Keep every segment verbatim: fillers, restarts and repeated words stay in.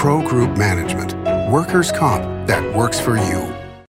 Pro Group Management, workers' comp that works for you.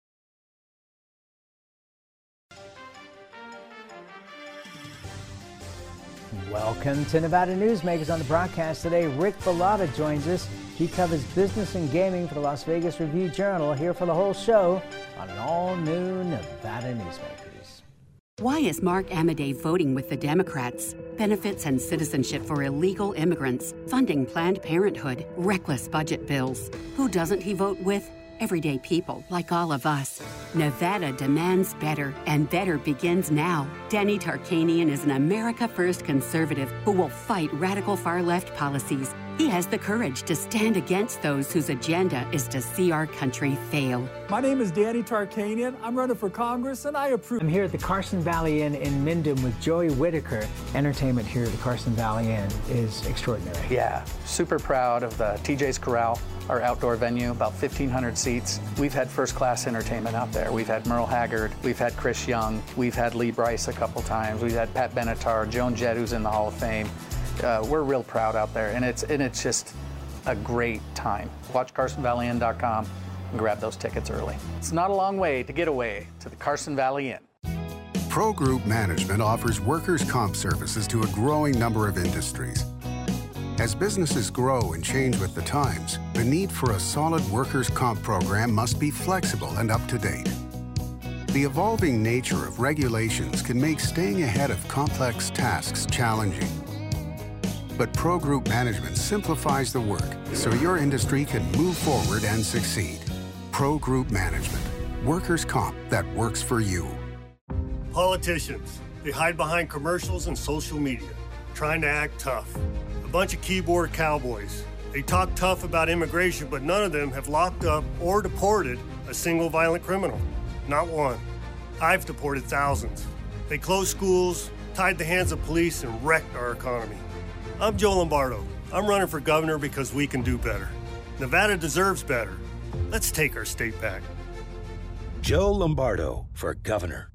Welcome to Nevada Newsmakers. On the broadcast today, Rick Velotta joins us. He covers business and gaming for the Las Vegas Review-Journal, here for the whole show on an all-new Nevada Newsmakers. Why is Mark Amodei voting with the Democrats? Benefits and citizenship for illegal immigrants, funding Planned Parenthood, reckless budget bills. Who doesn't he vote with? Everyday people like all of us. Nevada demands better, and better begins now. Danny Tarkanian is an America First conservative who will fight radical far-left policies. He has the courage to stand against those whose agenda is to see our country fail. My name is Danny Tarkanian. I'm running for Congress, and I approve. I'm here at the Carson Valley Inn in Minden with Joey Whitaker. Entertainment here at the Carson Valley Inn is extraordinary. Yeah, super proud of the T J's Corral, our outdoor venue, about fifteen hundred seats. We've had first-class entertainment out there. We've had Merle Haggard, we've had Chris Young, we've had Lee Brice a couple times, we've had Pat Benatar, Joan Jett, who's in the Hall of Fame. Uh, we're real proud out there, and it's and it's just a great time. Watch Carson Valley Inn dot com and grab those tickets early. It's not a long way to get away to the Carson Valley Inn. Pro Group Management offers workers' comp services to a growing number of industries. As businesses grow and change with the times, the need for a solid workers' comp program must be flexible and up to date. The evolving nature of regulations can make staying ahead of complex tasks challenging. But Pro Group Management simplifies the work so your industry can move forward and succeed. Pro Group Management, workers' comp that works for you. Politicians, they hide behind commercials and social media, trying to act tough. A bunch of keyboard cowboys. They talk tough about immigration, but none of them have locked up or deported a single violent criminal. Not one. I've deported thousands. They closed schools, tied the hands of police, and wrecked our economy. I'm Joe Lombardo. I'm running for governor because we can do better. Nevada deserves better. Let's take our state back. Joe Lombardo for governor.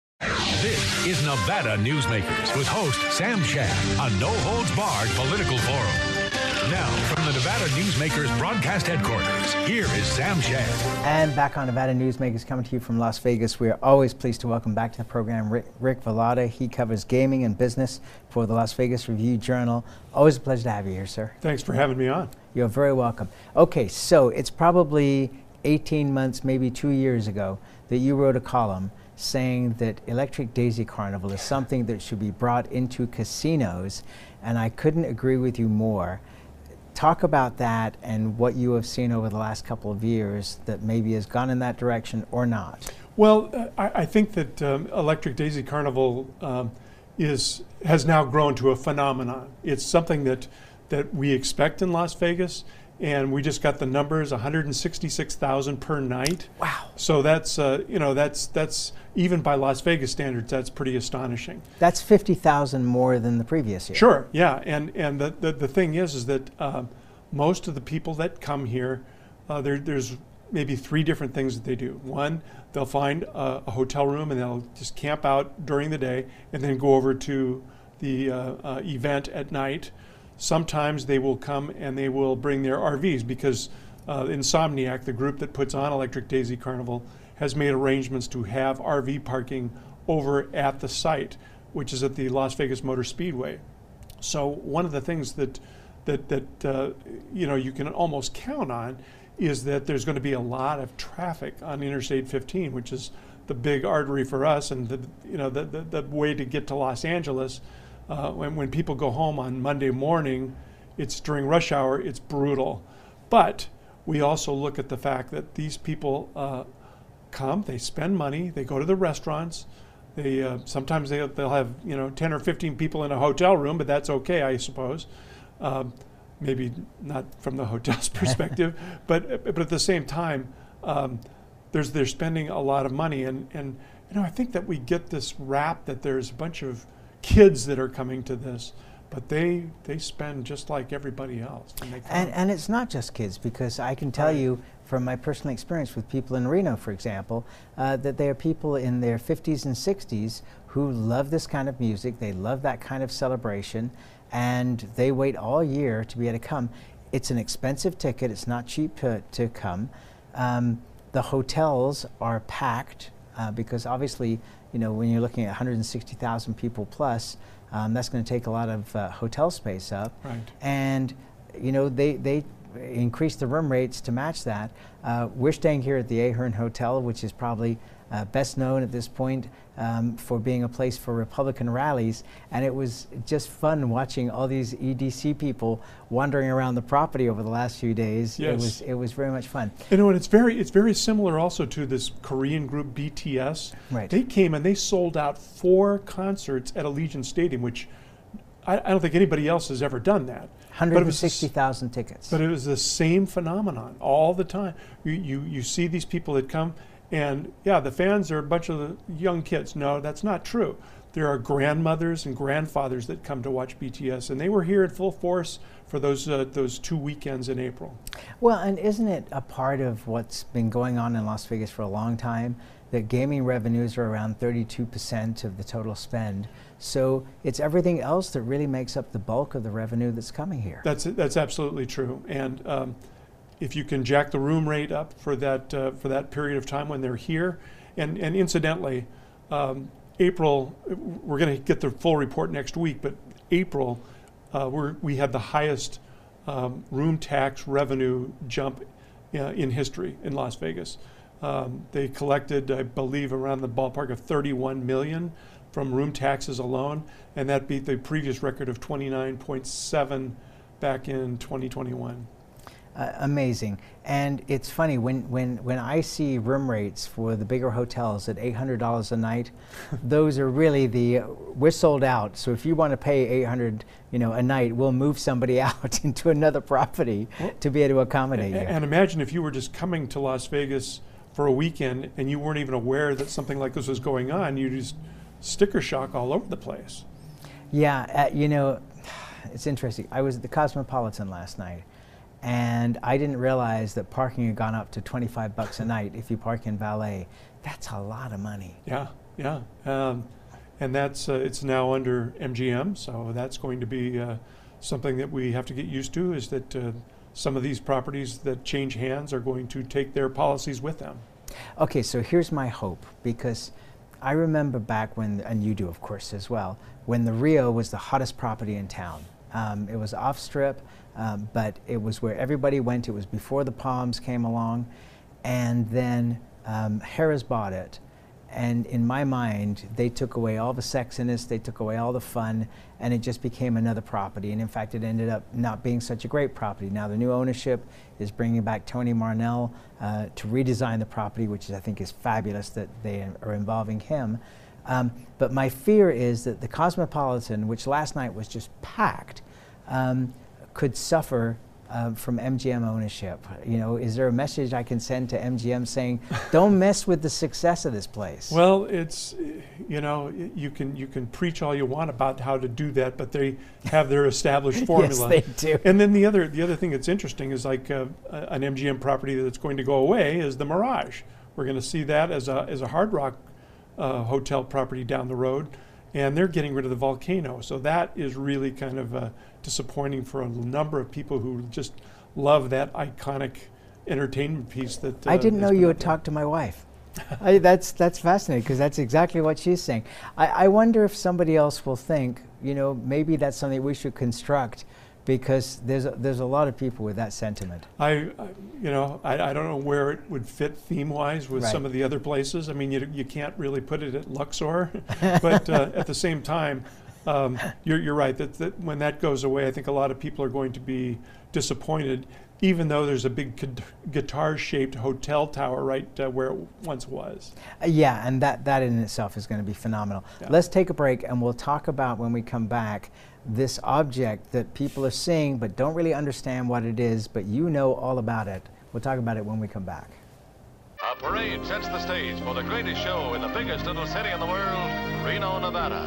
This is Nevada Newsmakers with host Sam Shad, a no-holds-barred political forum. Now, from the Nevada Newsmakers broadcast headquarters, here is Sam Shad. And back on Nevada Newsmakers, coming to you from Las Vegas. We are always pleased to welcome back to the program Rick, Rick Velotta. He covers gaming and business for the Las Vegas Review-Journal. Always a pleasure to have you here, sir. Thanks for having me on. You're very welcome. Okay, so it's probably eighteen months, maybe two years ago, that you wrote a column saying that Electric Daisy Carnival is something that should be brought into casinos, and I couldn't agree with you more. Talk about that and what you have seen over the last couple of years that maybe has gone in that direction or not. Well, uh, I, I think that um, Electric Daisy Carnival um, is has now grown to a phenomenon. It's something that that we expect in Las Vegas, and we just got the numbers: one hundred sixty-six thousand per night. Wow! So that's uh, you know that's that's even by Las Vegas standards, that's pretty astonishing. That's fifty thousand more than the previous year. Sure, yeah, and and the the, the thing is, is that uh, most of the people that come here, uh, there there's maybe three different things that they do. One, they'll find a, a hotel room and they'll just camp out during the day and then go over to the uh, uh, event at night. Sometimes they will come and they will bring their R Vs because uh, Insomniac, the group that puts on Electric Daisy Carnival, has made arrangements to have R V parking over at the site, which is at the Las Vegas Motor Speedway. So one of the things that that that uh, you know you can almost count on is that there's going to be a lot of traffic on Interstate fifteen, which is the big artery for us and the you know the the, the way to get to Los Angeles. Uh, when when people go home on Monday morning, it's during rush hour. It's brutal, but we also look at the fact that these people uh, come, they spend money, they go to the restaurants. They uh, sometimes they they'll have you know ten or fifteen people in a hotel room, but that's okay, I suppose. Uh, maybe not from the hotel's perspective, but but at the same time, um, there's they're spending a lot of money, and and you know I think that we get this rap that there's a bunch of kids that are coming to this, but they they spend just like everybody else. And, they and, and it's not just kids, because I can tell right. you from my personal experience with people in Reno, for example, uh, that there are people in their fifties and sixties who love this kind of music, they love that kind of celebration, and they wait all year to be able to come. it's an expensive ticket. It's not cheap to, to come. Um, the hotels are packed uh, because obviously, you know, when you're looking at one hundred sixty thousand people plus, um, that's going to take a lot of uh, hotel space up. Right. And, you know, they, they increase the room rates to match that. Uh, we're staying here at the Ahern Hotel, which is probably uh, best known at this point um, for being a place for Republican rallies. And it was just fun watching all these E D C people wandering around the property over the last few days. Yes. It was it was very much fun. You know, and it's very it's very similar also to this Korean group B T S. Right. They came and they sold out four concerts at Allegiant Stadium, which I, I don't think anybody else has ever done that. one hundred sixty thousand tickets. But it was the same phenomenon all the time. You, you you see these people that come, and yeah, the fans are a bunch of the young kids. No, that's not true. There are grandmothers and grandfathers that come to watch B T S, and they were here in full force for those uh, those two weekends in April. Well, and isn't it a part of what's been going on in Las Vegas for a long time, that gaming revenues are around thirty-two percent of the total spend? So it's everything else that really makes up the bulk of the revenue that's coming here. That's that's absolutely true. And um, if you can jack the room rate up for that uh, for that period of time when they're here, and and incidentally, um, April, we're going to get the full report next week, but April, uh, we're, we had the highest um, room tax revenue jump uh, in history in Las Vegas. Um, they collected, I believe, around the ballpark of thirty-one million from room taxes alone, and that beat the previous record of twenty-nine point seven back in twenty twenty-one. Uh, amazing. And it's funny, when, when, when I see room rates for the bigger hotels at eight hundred dollars a night, those are really the, uh, we're sold out. So if you want to pay eight hundred dollars you know, a night, we'll move somebody out into another property well, to be able to accommodate you. And imagine if you were just coming to Las Vegas for a weekend and you weren't even aware that something like this was going on. You just sticker shock all over the place. Yeah, uh, you know, it's interesting. I was at the Cosmopolitan last night, and I didn't realize that parking had gone up to twenty-five bucks a night if you park in valet. That's a lot of money. Yeah, yeah. Um, and that's, uh, it's now under M G M, so that's going to be uh, something that we have to get used to, is that uh, some of these properties that change hands are going to take their policies with them. Okay, so here's my hope, because I remember back when, and you do of course as well, when the Rio was the hottest property in town. Um, it was off strip, um, but it was where everybody went. It was before the Palms came along, and then um, Harrah's bought it. And in my mind, they took away all the sexiness, they took away all the fun, and it just became another property. And in fact, it ended up not being such a great property. Now the new ownership is bringing back Tony Marnell uh, to redesign the property, which is, I think is fabulous that they are involving him. Um, but my fear is that the Cosmopolitan, which last night was just packed, um, could suffer Uh, from M G M ownership. You know, is there a message I can send to M G M saying, don't mess with the success of this place? Well, it's, you know, you can you can preach all you want about how to do that, but they have their established formula. Yes, they do. And then the other the other thing that's interesting is, like uh, an M G M property that's going to go away is the Mirage. We're going to see that as a as a Hard Rock uh, hotel property down the road, and they're getting rid of the Volcano. So that is really kind of uh, disappointing for a number of people who just love that iconic entertainment piece. That uh, I didn't know you had there. talked to my wife. I, that's that's fascinating, because that's exactly what she's saying. I, I wonder if somebody else will think, you know, maybe that's something we should construct, because there's a, there's a lot of people with that sentiment. I, I you know, I, I don't know where it would fit theme-wise with right. some of the other places. I mean, you you can't really put it at Luxor, but uh, at the same time, um, you're you're right that, that when that goes away, I think a lot of people are going to be disappointed, even though there's a big guitar-shaped hotel tower right uh, where it once was. Uh, yeah, and that that in itself is going to be phenomenal. Yeah. Let's take a break, and we'll talk about, when we come back, this object that people are seeing but don't really understand what it is, but you know all about it. We'll talk about it when we come back. A parade sets the stage for the greatest show in the biggest little city in the world, Reno, Nevada.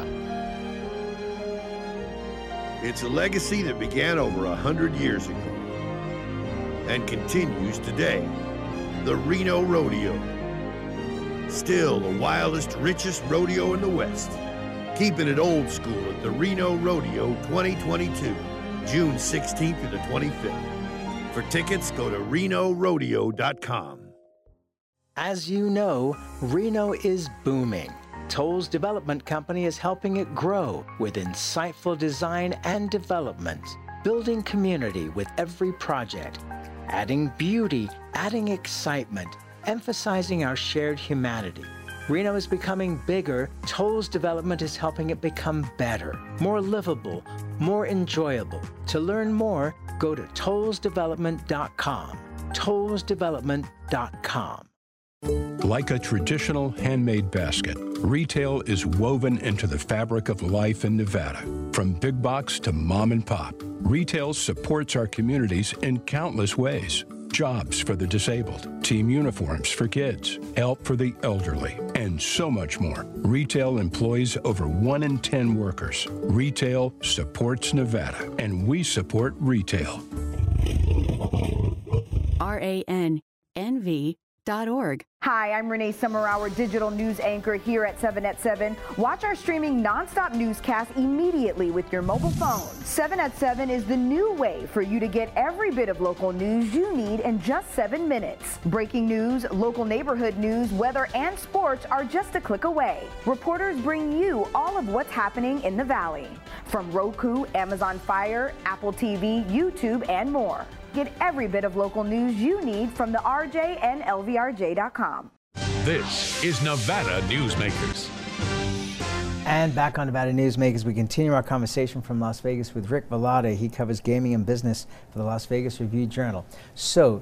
It's a legacy that began over a hundred years ago and continues today. The Reno Rodeo. Still the wildest, richest rodeo in the West. Keeping it old school at the Reno Rodeo twenty twenty-two, June sixteenth to the twenty-fifth. For tickets, go to Reno Rodeo dot com. As you know, Reno is booming. Toll's development company is helping it grow with insightful design and development, building community with every project, adding beauty, adding excitement, emphasizing our shared humanity. Reno is becoming bigger. Toll's development is helping it become better, more livable, more enjoyable. To learn more, go to tolls development dot com. tolls development dot com. Like a traditional handmade basket, retail is woven into the fabric of life in Nevada. From big box to mom and pop, retail supports our communities in countless ways. Jobs for the disabled, team uniforms for kids, help for the elderly, and so much more. Retail employs over one in ten workers. Retail supports Nevada, and we support retail. R A N N V dot org. Hi, I'm Renee Summerauer, digital news anchor here at seven at seven. Watch our streaming nonstop newscast immediately with your mobile phone. seven at seven is the new way for you to get every bit of local news you need in just seven minutes. Breaking news, local neighborhood news, weather, and sports are just a click away. Reporters bring you all of what's happening in the Valley. From Roku, Amazon Fire, Apple T V, YouTube, and more. Get every bit of local news you need from the R J and L V R J dot com. This is Nevada Newsmakers. And back on Nevada Newsmakers, we continue our conversation from Las Vegas with Rick Velada. He covers gaming and business for the Las Vegas Review-Journal. So,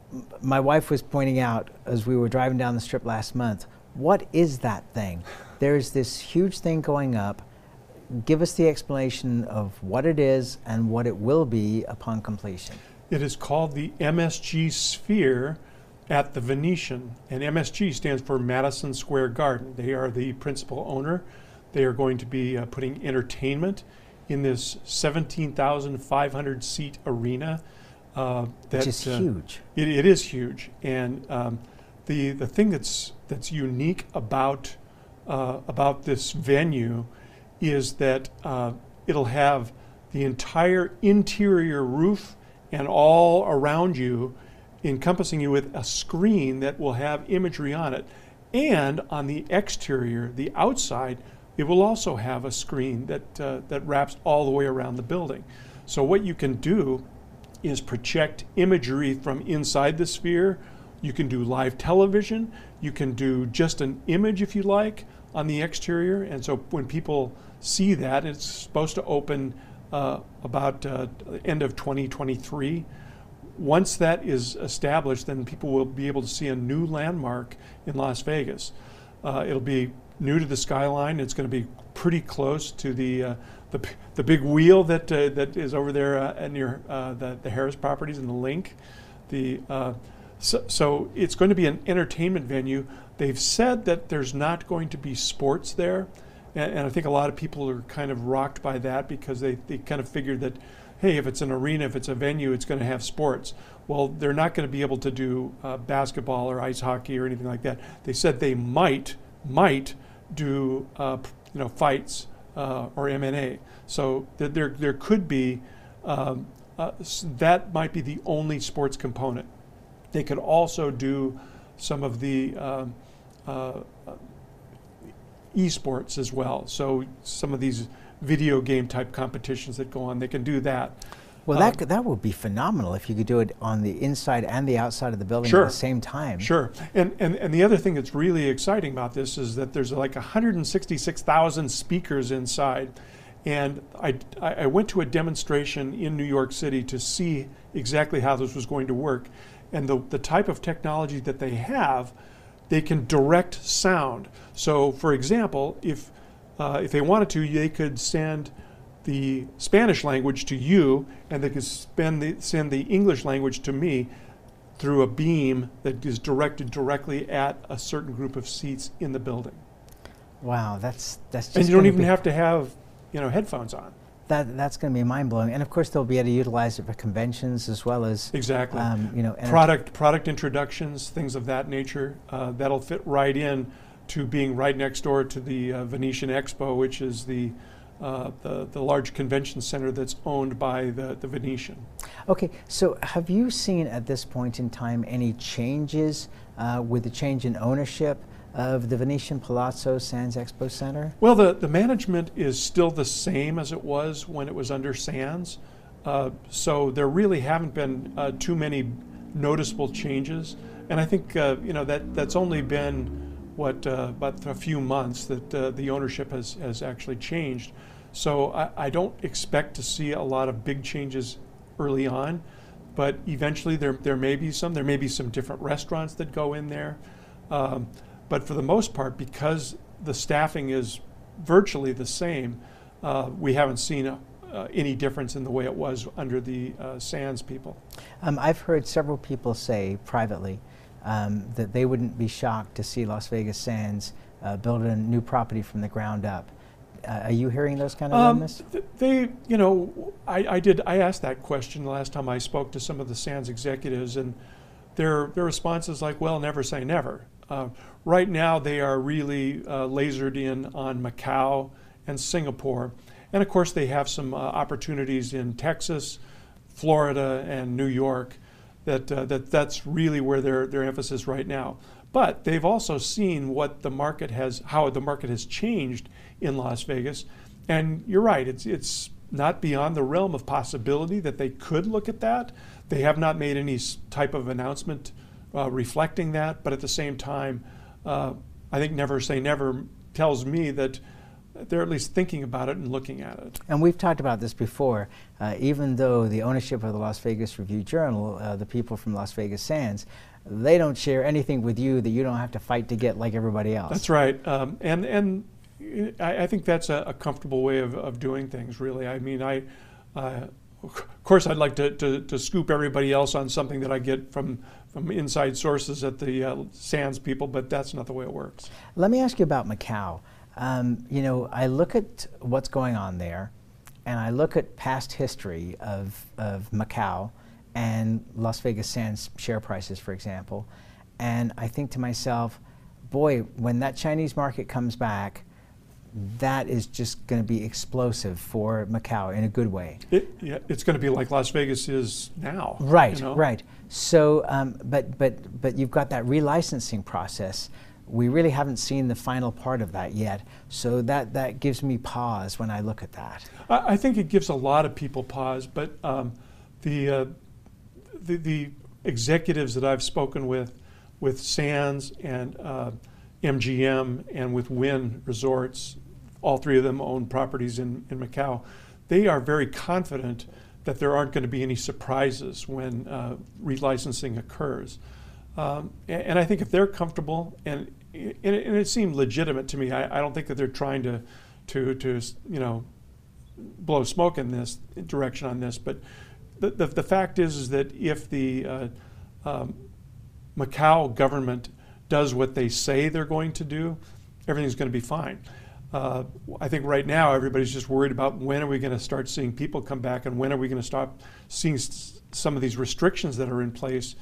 my wife was pointing out as we were driving down the strip last month, what is that thing? There's this huge thing going up. Give us the explanation of what it is and what it will be upon completion. It is called the M S G Sphere at the Venetian, and M S G stands for Madison Square Garden. They are the principal owner. They are going to be uh, putting entertainment in this seventeen thousand five hundred seat arena. Uh, that, Which is uh, huge. It, it is huge, and um, the the thing that's that's unique about uh, about this venue is that uh, it'll have the entire interior roof and all around you, encompassing you with a screen that will have imagery on it. And on the exterior, the outside, it will also have a screen that uh, that wraps all the way around the building. So what you can do is project imagery from inside the sphere. You can do live television. You can do just an image if you like on the exterior. And so when people see that, it's supposed to open uh, about uh, end of twenty twenty-three. Once that is established, then people will be able to see a new landmark in Las Vegas. Uh, it'll be new to the skyline. It's going to be pretty close to the uh, the, the big wheel that uh, that is over there uh, near uh, the, the Harris properties and the Link. The uh, so, so it's going to be an entertainment venue. They've said that there's not going to be sports there, and, and I think a lot of people are kind of rocked by that because they, they kind of figured that, hey, if it's an arena, if it's a venue, it's going to have sports. Well, they're not going to be able to do uh, basketball or ice hockey or anything like that. They said they might might do uh, you know fights uh, or M M A. So th- there there could be um, uh, that might be the only sports component. They could also do some of the uh, uh, esports as well. So some of these video game type competitions that go on, they can do that. Well, um, that that would be phenomenal if you could do it on the inside and the outside of the building sure. at the same time. Sure. And, and and the other thing that's really exciting about this is that there's like one hundred sixty-six thousand speakers inside. And I, I went to a demonstration in New York City to see exactly how this was going to work. And the, the type of technology that they have, they can direct sound. So, for example, if uh, if they wanted to, they could send the Spanish language to you, and they could spend the, send the English language to me through a beam that is directed directly at a certain group of seats in the building. Wow, that's that's just and you don't even be, have to have you know headphones on. That that's going to be mind blowing, and of course they'll be able to utilize it for conventions as well as exactly um, you know product product introductions, things of that nature. Uh, that'll fit right in to being right next door to the uh, Venetian Expo, which is the uh, the, the large convention center that's owned by the, the Venetian. Okay, so have you seen at this point in time any changes uh, with the change in ownership of the Venetian Palazzo Sands Expo Center? Well, the, the management is still the same as it was when it was under Sands. Uh, so there really haven't been uh, too many noticeable changes. And I think, uh, you know, that, that's only been, what, uh, about a few months that uh, the ownership has, has actually changed. So I, I don't expect to see a lot of big changes early on, but eventually there, there may be some. There may be some different restaurants that go in there. Um, but for the most part, because the staffing is virtually the same, uh, we haven't seen a, uh, any difference in the way it was under the uh, Sands people. Um, I've heard several people say privately um, that they wouldn't be shocked to see Las Vegas Sands uh, build a new property from the ground up. Uh, are you hearing those kind of Um, rumors? th- they, you know, I, I did. I asked that question the last time I spoke to some of the Sands executives, and their their response is like, "Well, never say never." Uh, right now, they are really uh, lasered in on Macau and Singapore, and of course, they have some uh, opportunities in Texas, Florida, and New York. That uh, that that's really where their their emphasis right now. But they've also seen what the market has, how the market has changed in Las Vegas, and you're right. It's it's not beyond the realm of possibility that they could look at that. They have not made any type of announcement uh, reflecting that, but at the same time, uh, I think never say never tells me that they're at least thinking about it and looking at it. And we've talked about this before. Uh, even though the ownership of the Las Vegas Review-Journal, uh, the people from Las Vegas Sands, they don't share anything with you that you don't have to fight to get like everybody else. That's right. Um, and and I, I think that's a, a comfortable way of, of doing things, really. I mean, I, uh, of course, I'd like to, to, to scoop everybody else on something that I get from, from inside sources at the uh, Sands people, but that's not the way it works. Let me ask you about Macau. Um, you know, I look at what's going on there, and I look at past history of, of Macau and Las Vegas Sands share prices, for example, and I think to myself, boy, when that Chinese market comes back, that is just going to be explosive for Macau in a good way. It, yeah, it's going to be like Las Vegas is now. Right, you know? right. So, um, but but but you've got that relicensing process. We really haven't seen the final part of that yet, so that, that gives me pause when I look at that. I, I think it gives a lot of people pause, but um, the, uh, the the executives that I've spoken with, with Sands and uh, M G M and with Wynn Resorts, all three of them own properties in, in Macau, they are very confident that there aren't going to be any surprises when uh, relicensing occurs. Um, and, and I think if they're comfortable, and, and, it, and it seemed legitimate to me, I, I don't think that they're trying to, to, to, you know, blow smoke in this direction on this. But the, the, the fact is, is that if the uh, um, Macau government does what they say they're going to do, everything's going to be fine. Uh, I think right now everybody's just worried about when are we going to start seeing people come back, and when are we going to stop seeing s- some of these restrictions that are in place.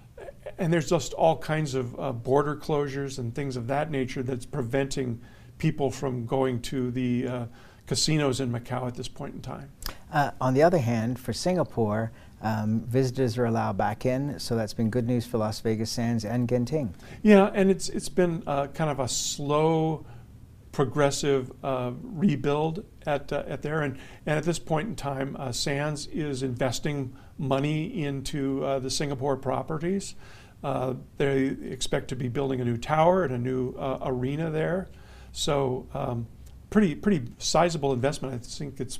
And there's just all kinds of uh, border closures and things of that nature that's preventing people from going to the uh, casinos in Macau at this point in time. Uh, on the other hand, for Singapore, um, visitors are allowed back in, so that's been good news for Las Vegas Sands and Genting. Yeah, and it's it's been uh, kind of a slow, progressive uh, rebuild at uh, at there, and, and at this point in time, uh, Sands is investing money into uh, the Singapore properties. Uh, they expect to be building a new tower and a new uh, arena there, so um, pretty pretty sizable investment. I think it's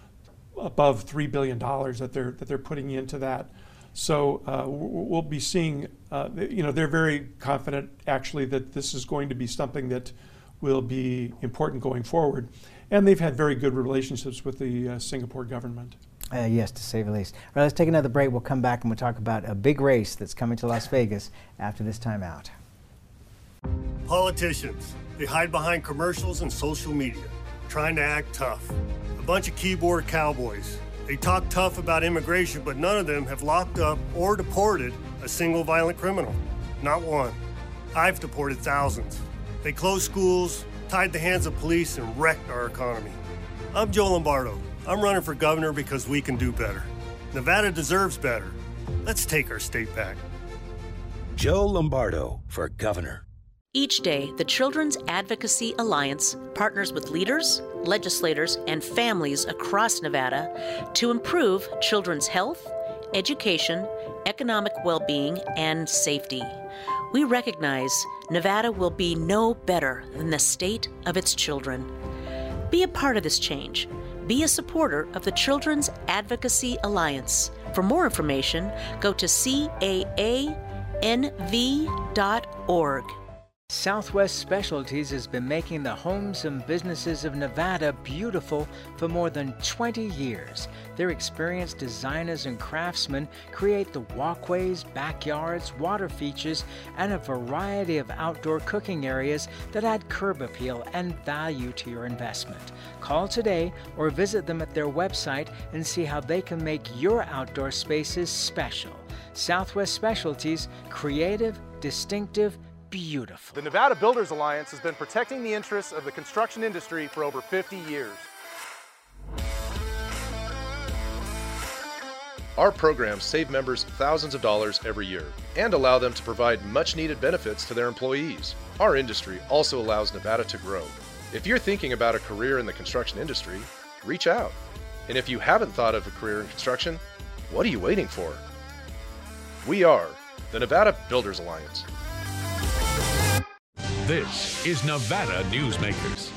above three billion dollars that they're that they're putting into that. So uh, we'll be seeing. Uh, you know, they're very confident actually that this is going to be something that will be important going forward. And they've had very good relationships with the uh, Singapore government. Uh, yes, to say the least. All right, let's take another break. We'll come back and we'll talk about a big race that's coming to Las Vegas after this time out. Politicians, they hide behind commercials and social media, trying to act tough. A bunch of keyboard cowboys. They talk tough about immigration, but none of them have locked up or deported a single violent criminal. Not one. I've deported thousands. They closed schools, tied the hands of police, and wrecked our economy. I'm Joe Lombardo. I'm running for governor because we can do better. Nevada deserves better. Let's take our state back. Joe Lombardo for governor. Each day, the Children's Advocacy Alliance partners with leaders, legislators, and families across Nevada to improve children's health, education, economic well-being, and safety. We recognize Nevada will be no better than the state of its children. Be a part of this change. Be a supporter of the Children's Advocacy Alliance. For more information, go to C A A N V dot org. Southwest Specialties has been making the homes and businesses of Nevada beautiful for more than twenty years. Their experienced designers and craftsmen create the walkways, backyards, water features, and a variety of outdoor cooking areas that add curb appeal and value to your investment. Call today or visit them at their website and see how they can make your outdoor spaces special. Southwest Specialties, creative, distinctive, beautiful. The Nevada Builders Alliance has been protecting the interests of the construction industry for over fifty years. Our programs save members thousands of dollars every year and allow them to provide much-needed benefits to their employees. Our industry also allows Nevada to grow. If you're thinking about a career in the construction industry, reach out. And if you haven't thought of a career in construction, what are you waiting for? We are the Nevada Builders Alliance. This is Nevada Newsmakers.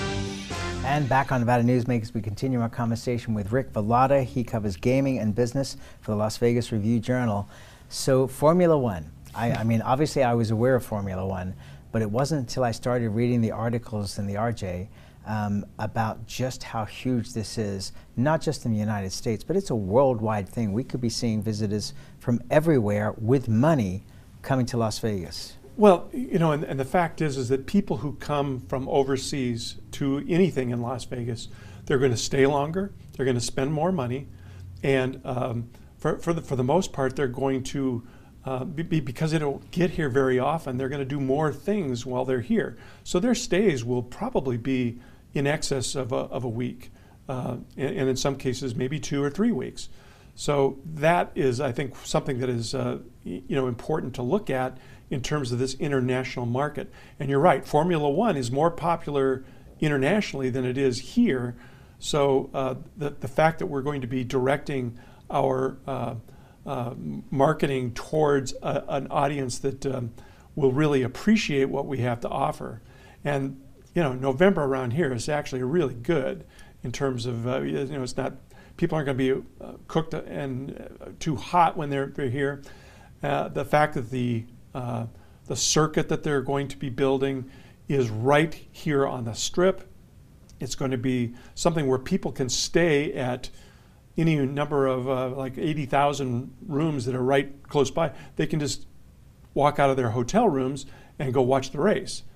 And back on Nevada Newsmakers, we continue our conversation with Rick Velotta. He covers gaming and business for the Las Vegas Review-Journal. So Formula One, I, I mean, obviously I was aware of Formula One, but it wasn't until I started reading the articles in the R J um, about just how huge this is, not just in the United States, but it's a worldwide thing. We could be seeing visitors from everywhere with money coming to Las Vegas. Well, you know, and, and the fact is, is that people who come from overseas to anything in Las Vegas, they're going to stay longer, they're going to spend more money, and um, for, for, the, for the most part, they're going to, uh, be, because they don't get here very often, they're going to do more things while they're here. So their stays will probably be in excess of a, of a week, uh, and, and in some cases, maybe two or three weeks. So that is, I think, something that is, uh, you know, important to look at in terms of this international market. And you're right, Formula One is more popular internationally than it is here. So uh, the, the fact that we're going to be directing our uh, uh, marketing towards a, an audience that um, will really appreciate what we have to offer. And, you know, November around here is actually really good in terms of, uh, you know, it's not, people aren't going to be uh, cooked and uh, too hot when they're, they're here. Uh, the fact that the Uh, the circuit that they're going to be building is right here on the Strip. It's going to be something where people can stay at any number of uh, like eighty thousand rooms that are right close by. They can just walk out of their hotel rooms and go watch the race.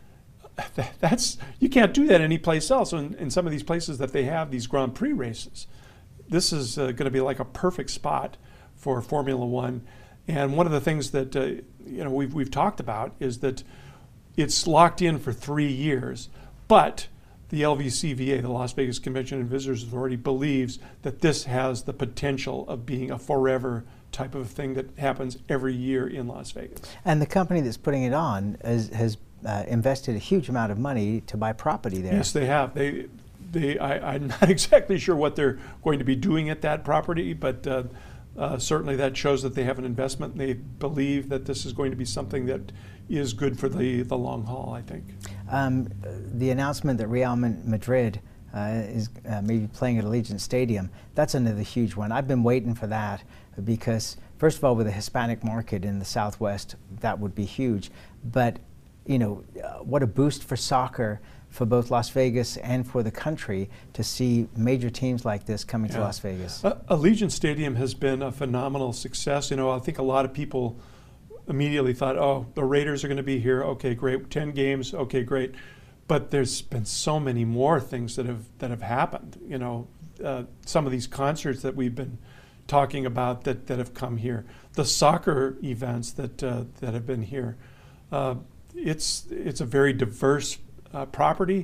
That's, you can't do that anyplace else. In, in some of these places that they have these Grand Prix races, this is uh, going to be like a perfect spot for Formula One. And one of the things that uh, you know we've we've talked about is that it's locked in for three years, but the L V C V A, the Las Vegas Convention and Visitors Authority, believes that this has the potential of being a forever type of thing that happens every year in Las Vegas. And the company that's putting it on is, has uh, invested a huge amount of money to buy property there. Yes, they have. They, they. I, I'm not exactly sure what they're going to be doing at that property, but. Uh, Uh, certainly that shows that they have an investment and they believe that this is going to be something that is good for the, the long haul, I think. Um, the announcement that Real Madrid uh, is uh, maybe playing at Allegiant Stadium, that's another huge one. I've been waiting for that because, first of all, with the Hispanic market in the Southwest, that would be huge. But, you know, uh, what a boost for soccer for both Las Vegas and for the country to see major teams like this coming yeah. to Las Vegas. Uh, Allegiant Stadium has been a phenomenal success. You know, I think a lot of people immediately thought, oh, the Raiders are going to be here. Okay, great. ten games. Okay, great. But there's been so many more things that have that have happened. You know, uh, some of these concerts that we've been talking about that, that have come here, the soccer events that uh, that have been here. Uh, it's it's a very diverse Uh, property,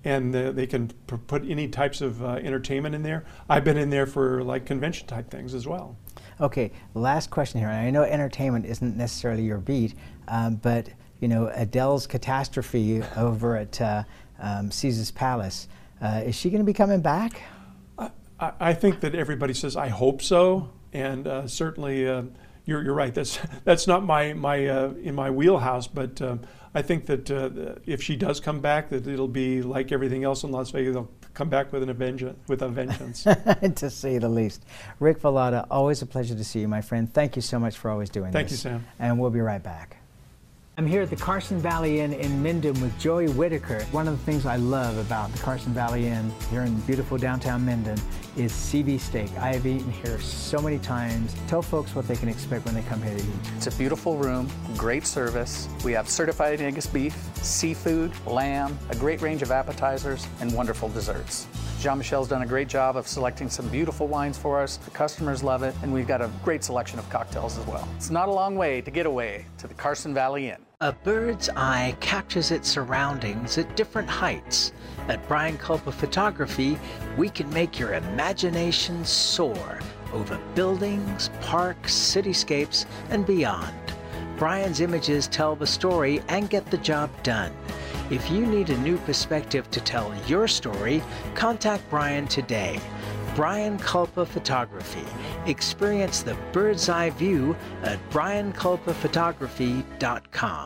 and uh, they can p- put any types of uh, entertainment in there. I've been in there for like convention type things as well. Okay, last question here. I know entertainment isn't necessarily your beat, um, but you know, Adele's Catastrophe over at uh, um, Caesar's Palace, uh, is she going to be coming back? I, I think that everybody says, I hope so, and uh, certainly uh, you're, you're right. That's that's not my my uh, in my wheelhouse, but um, I think that uh, if she does come back, that it'll be like everything else in Las Vegas. They'll come back with an vengeance, with a vengeance. To say the least. Rick Velotta, always a pleasure to see you, my friend. Thank you so much for always doing Thank this. Thank you, Sam. And we'll be right back. I'm here at the Carson Valley Inn in Minden with Joey Whitaker. One of the things I love about the Carson Valley Inn here in beautiful downtown Minden is C V Steak. I have eaten here so many times. Tell folks what they can expect when they come here to eat. It's a beautiful room, great service. We have certified Angus beef, seafood, lamb, a great range of appetizers, and wonderful desserts. Jean-Michel's done a great job of selecting some beautiful wines for us. The customers love it, and we've got a great selection of cocktails as well. It's not a long way to get away to the Carson Valley Inn. A bird's eye captures its surroundings at different heights. At Brian Culpa Photography, we can make your imagination soar over buildings, parks, cityscapes, and beyond. Brian's images tell the story and get the job done. If you need a new perspective to tell your story, contact Brian today. Brian Culpa Photography. Experience the bird's eye view at brian culpa photography dot com.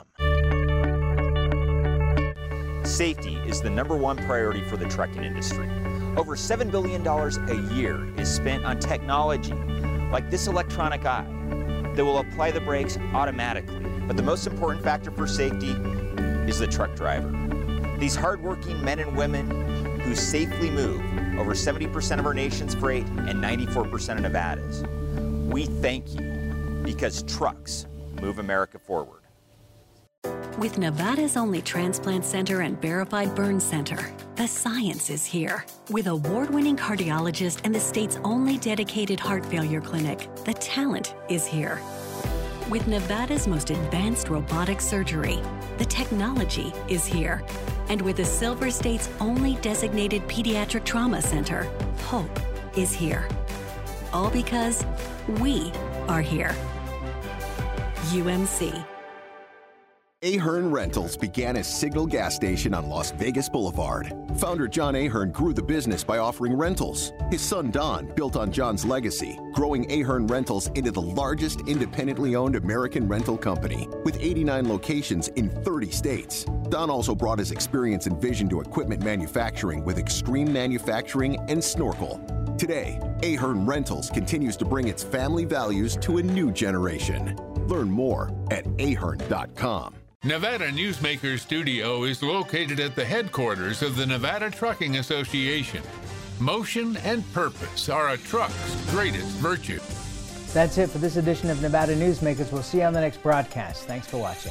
Safety is the number one priority for the trucking industry. Over seven billion dollars a year is spent on technology like this electronic eye that will apply the brakes automatically. But the most important factor for safety is the truck driver. These hardworking men and women who safely move over seventy percent of our nation's freight and ninety-four percent of Nevada's. We thank you because trucks move America forward. With Nevada's only transplant center and verified burn center, the science is here. With award-winning cardiologist and the state's only dedicated heart failure clinic, the talent is here. With Nevada's most advanced robotic surgery, the technology is here. And with the Silver State's only designated pediatric trauma center, hope is here. All because we are here. U M C. Ahern Rentals began as Signal gas station on Las Vegas Boulevard. Founder John Ahern grew the business by offering rentals. His son Don built on John's legacy, growing Ahern Rentals into the largest independently owned American rental company with eighty-nine locations in thirty states. Don also brought his experience and vision to equipment manufacturing with Extreme Manufacturing and Snorkel. Today, Ahern Rentals continues to bring its family values to a new generation. Learn more at ahern dot com. Nevada Newsmaker Studio is located at the headquarters of the Nevada Trucking Association. Motion and purpose are a truck's greatest virtue. That's it for this edition of Nevada Newsmakers. We'll see you on the next broadcast. Thanks for watching.